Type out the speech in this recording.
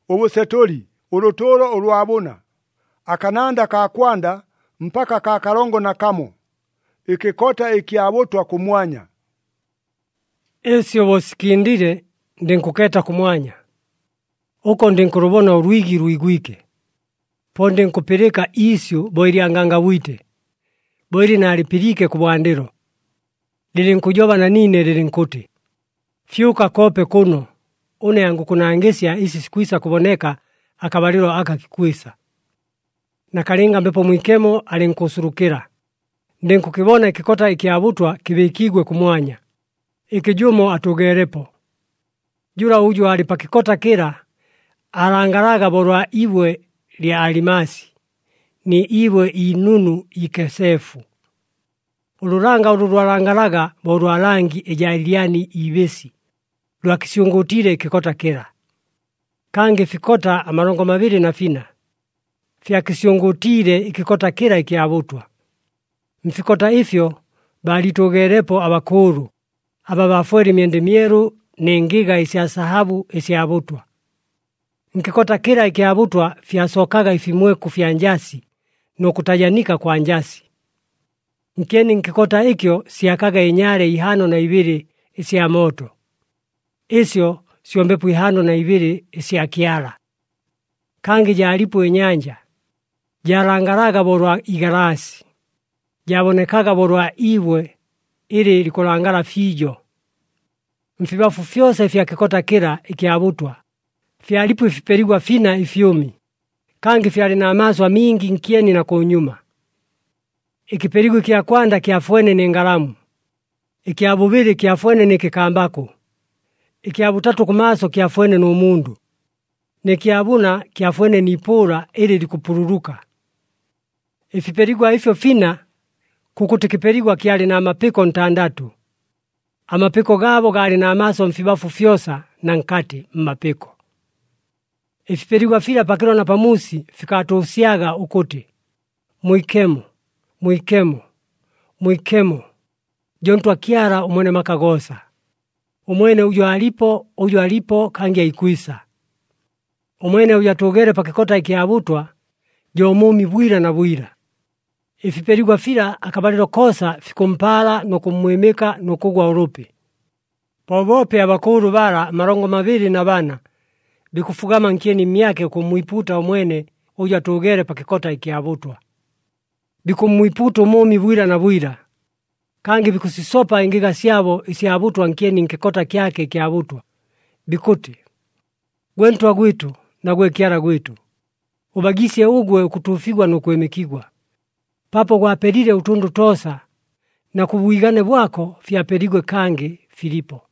obusetoli olutoro olwabona akananda ka kwanda mpaka ka karongo na kamo ikikota ikiabotwa kumwanya. Esyo bosikindire ndinkuketa kumwanya. Uko ndinkurubona urwigi rwigwike. Ponde nkupeleka isyo boiri anganga wite. Boiri nalipirike kubwandiro. Lilinkujoba na nine lilinkuti. Fyuka kope kuno. Une yangu kunaangesya isi sikuisa kuboneka akabaliro aka kikuisa. Nakalinga mbepo mwikemo alinkusurukira. Ndinkukibona ikikota ikiabutwa kibikigwe kumwanya. Ikijumo atugerepo. Jura uju alipakikota kira, alangaraga borwa iwe lia alimasi, ni iwe inunu ikesefu. Uluranga ulurwalangaraga borwa langi ejailiani ibesi, lwa kisiungutire ikikota kira. Kange fikota amarongo mabiri na fina, fya kisiungutire ikikota kira ikiabutwa. Mfikota ifyo, balitugerepo abakuru, ababafweri miende mieru, nengiga isya sahabu isyabutwa. Nkikota kira ikiabutwa fyasokaga ifimweku fya njasi nokutajanika kwa njasi. Nkeni nkikota ikyo siyakaga inyare ihano na ibiri isya moto. Isyo siombepu ihano na ibiri isya kiara. Kangi jalipu inyanja. Jalangaraga borwa igarasi. Jabonekaga borwa iwe ili likolangara fijo. Mfibafu fyose fya kikota kira ikiabutwa. Fyalipu ifiperigwa fina ifyumi. Kangi fyali na amazwa mingi nkieni na kunyuma. Ikiperigwa kia kwanda kiafuene ni ngaramu. Ikiabubili kiafuene ni kikambako. Ikiabutatu kumaso kiafuene ni umundu. Nikiabuna kiafuene ni pura ili likupururuka. Ifiperigwa ifyo fina kukuti kiperigwa kiali na mapiko ntandatu. Amapiko gabo gali na amaso mfibafu fyosa na nkati mmapiko. Ifiperigwa fila pakilo na pamusi fikatusiaga ukuti. Mwikemo, mwikemo, mwikemo. Jontwa kiara umwene makagosa. Umwene ujo alipo kangia ikuisa. Umwene ujo atugere pakikota ikiabutwa, jo mumi bwira na bwira. Ifiperigwa fila akabaliro kosa fikumpala nokumwemeka nokugwa urupi. Pobope abakuru bara marongo mabiri na bana bikufugama nkieni myake kumwiputa umwene uja tugere pakikota ikiabutwa. Bikumwiputa umumi bwira na bwira. Kangi bikusisopa ingiga syabo isiabutwa nkieni nkikota kyake ikiabutwa. Bikuti. Gwentwa gwitu na gwe kiara gwitu. Ubagisye ugwe ukutufigwa nukuemekigwa. Papo kwa perire utundu tosa na kubuigane bwako fya perigwe kange Filipo.